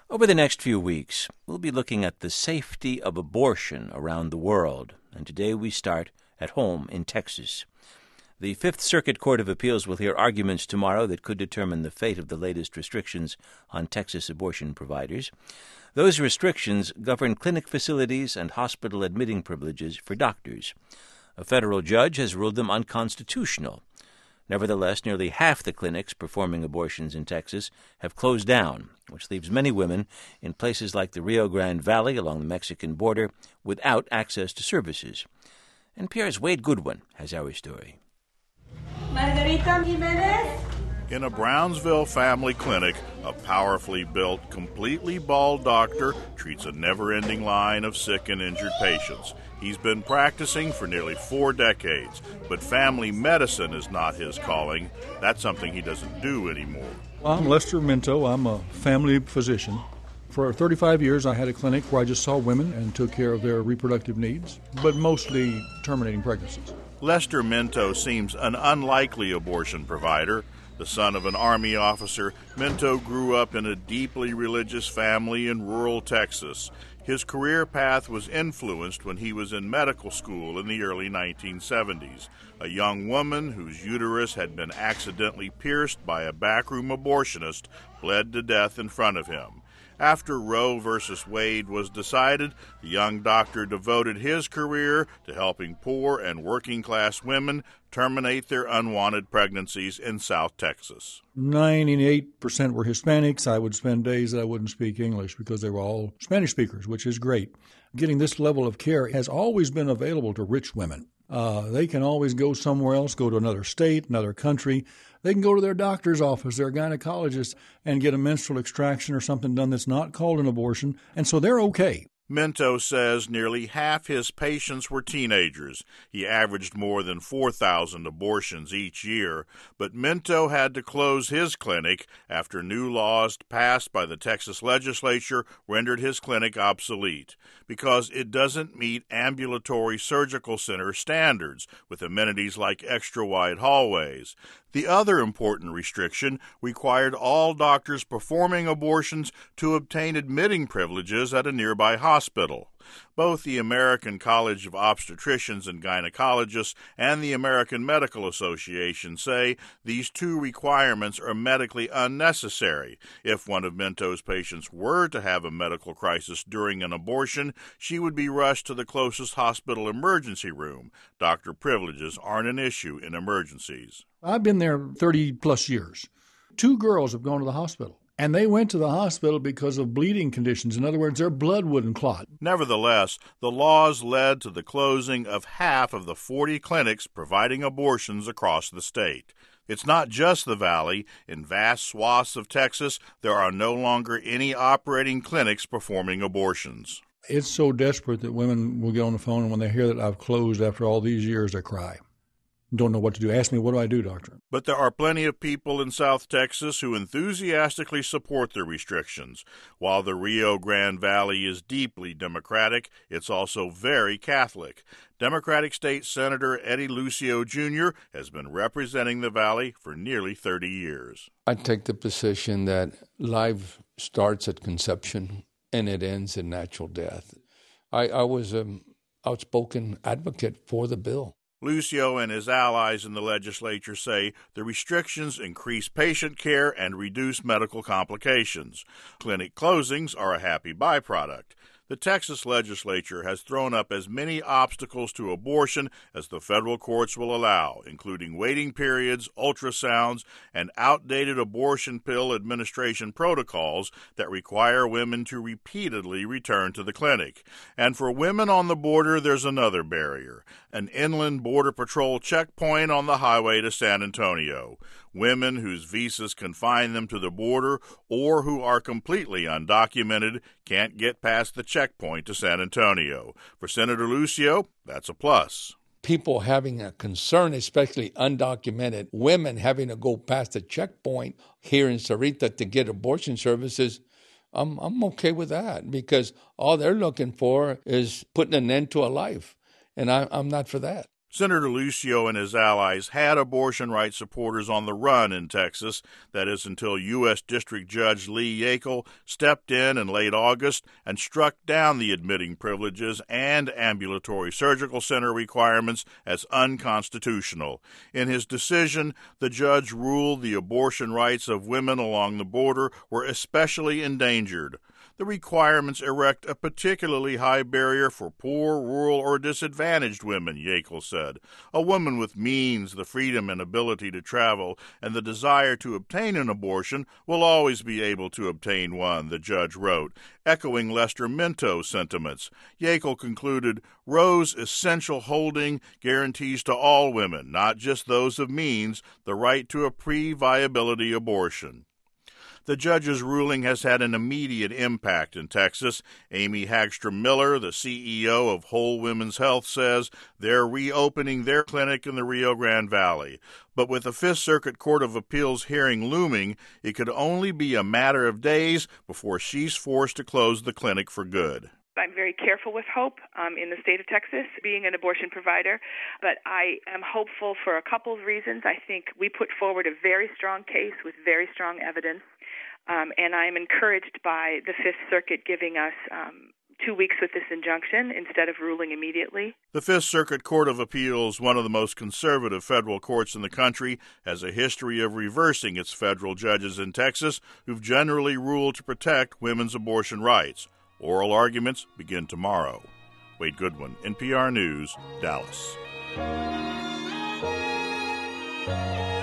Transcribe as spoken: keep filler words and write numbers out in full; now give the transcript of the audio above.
Over the next few weeks, we'll be looking at the safety of abortion around the world, and today we start at home in Texas. The Fifth Circuit Court of Appeals will hear arguments tomorrow that could determine the fate of the latest restrictions on Texas abortion providers. Those restrictions govern clinic facilities and hospital admitting privileges for doctors. A federal judge has ruled them unconstitutional. Nevertheless, nearly half the clinics performing abortions in Texas have closed down, which leaves many women in places like the Rio Grande Valley along the Mexican border without access to services. N P R's Wade Goodwin has our story. Margarita Jimenez? In a Brownsville family clinic, a powerfully built, completely bald doctor treats a never-ending line of sick and injured patients. He's been practicing for nearly four decades, but family medicine is not his calling. That's something he doesn't do anymore. I'm Lester Minto. I'm a family physician. For thirty-five years, I had a clinic where I just saw women and took care of their reproductive needs, but mostly terminating pregnancies. Lester Minto seems an unlikely abortion provider. The son of an Army officer, Minto grew up in a deeply religious family in rural Texas. His career path was influenced when he was in medical school in the early nineteen seventies. A young woman whose uterus had been accidentally pierced by a backroom abortionist bled to death in front of him. After Roe versus Wade was decided, the young doctor devoted his career to helping poor and working-class women terminate their unwanted pregnancies in South Texas. ninety-eight percent were Hispanics. I would spend days that I wouldn't speak English because they were all Spanish speakers, which is great. Getting this level of care has always been available to rich women. Uh, they can always go somewhere else, go to another state, another country. They can go to their doctor's office, their gynecologist, and get a menstrual extraction or something done that's not called an abortion, and so they're okay. Minto says nearly half his patients were teenagers. He averaged more than four thousand abortions each year, but Minto had to close his clinic after new laws passed by the Texas legislature rendered his clinic obsolete because it doesn't meet ambulatory surgical center standards with amenities like extra-wide hallways. The other important restriction required all doctors performing abortions to obtain admitting privileges at a nearby hospital. Both the American College of Obstetricians and Gynecologists and the American Medical Association say these two requirements are medically unnecessary. If one of Minto's patients were to have a medical crisis during an abortion, she would be rushed to the closest hospital emergency room. Doctor privileges aren't an issue in emergencies. I've been there thirty-plus years. Two girls have gone to the hospital. And they went to the hospital because of bleeding conditions. In other words, their blood wouldn't clot. Nevertheless, the laws led to the closing of half of the forty clinics providing abortions across the state. It's not just the Valley. In vast swaths of Texas, there are no longer any operating clinics performing abortions. It's so desperate that women will get on the phone, and when they hear that I've closed after all these years, they cry. Don't know what to do. Ask me, what do I do, doctor? But there are plenty of people in South Texas who enthusiastically support the restrictions. While the Rio Grande Valley is deeply Democratic, it's also very Catholic. Democratic State Senator Eddie Lucio Junior has been representing the Valley for nearly thirty years. I take the position that life starts at conception and it ends in natural death. I, I was an outspoken advocate for the bill. Lucio and his allies in the legislature say the restrictions increase patient care and reduce medical complications. Clinic closings are a happy byproduct. The Texas legislature has thrown up as many obstacles to abortion as the federal courts will allow, including waiting periods, ultrasounds, and outdated abortion pill administration protocols that require women to repeatedly return to the clinic. And for women on the border, there's another barrier, an inland Border Patrol checkpoint on the highway to San Antonio. Women whose visas confine them to the border or who are completely undocumented can't get past the checkpoint to San Antonio. For Senator Lucio, that's a plus. People having a concern, especially undocumented women having to go past the checkpoint here in Sarita to get abortion services, I'm, I'm okay with that because all they're looking for is putting an end to a life, and I, I'm not for that. Senator Lucio and his allies had abortion rights supporters on the run in Texas. That is until U S District Judge Lee Yackel stepped in in late August and struck down the admitting privileges and ambulatory surgical center requirements as unconstitutional. In his decision, the judge ruled the abortion rights of women along the border were especially endangered. The requirements erect a particularly high barrier for poor, rural, or disadvantaged women, Yackel said. A woman with means, the freedom and ability to travel, and the desire to obtain an abortion will always be able to obtain one, the judge wrote, echoing Lester Minto's sentiments. Yackel concluded, Roe's essential holding guarantees to all women, not just those of means, the right to a pre-viability abortion. The judge's ruling has had an immediate impact in Texas. Amy Hagstrom Miller, the C E O of Whole Women's Health, says they're reopening their clinic in the Rio Grande Valley. But with the Fifth Circuit Court of Appeals hearing looming, it could only be a matter of days before she's forced to close the clinic for good. I'm very careful with hope um, in the state of Texas, being an abortion provider, but I am hopeful for a couple of reasons. I think we put forward a very strong case with very strong evidence, um, and I'm encouraged by the Fifth Circuit giving us um, two weeks with this injunction instead of ruling immediately. The Fifth Circuit Court of Appeals, one of the most conservative federal courts in the country, has a history of reversing its federal judges in Texas who've generally ruled to protect women's abortion rights. Oral arguments begin tomorrow. Wade Goodwin, N P R News, Dallas.